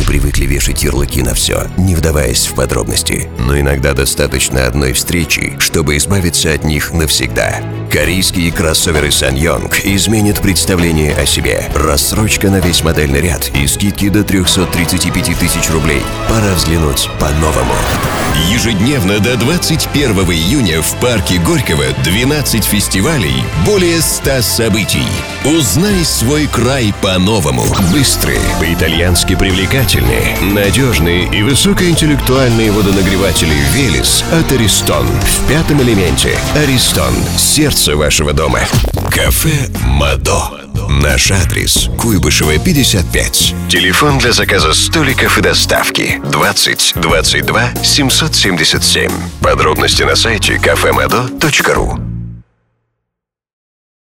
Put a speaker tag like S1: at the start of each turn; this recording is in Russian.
S1: привыкли вешать ярлыки на все, не вдаваясь в подробности. Но иногда достаточно одной встречи, чтобы избавиться от них навсегда. Корейские кроссоверы SsangYong изменят представление о себе. Рассрочка на весь модельный ряд и скидки до 335 тысяч рублей. Пора взглянуть по-новому.
S2: Ежедневно до 21 июня в парке Горького 12 фестивалей, более 100 событий. Узнай свой край по-новому. Быстрые, по-итальянски привлекательные, надежные и высокоинтеллектуальные водонагреватели Велес от Ariston. В пятом элементе Ariston. Сердце вашего дома. Кафе Мадо. Наш адрес – Куйбышева, 55. Телефон для заказа столиков и доставки 20 22 777. Подробности на сайте kafemado.ru.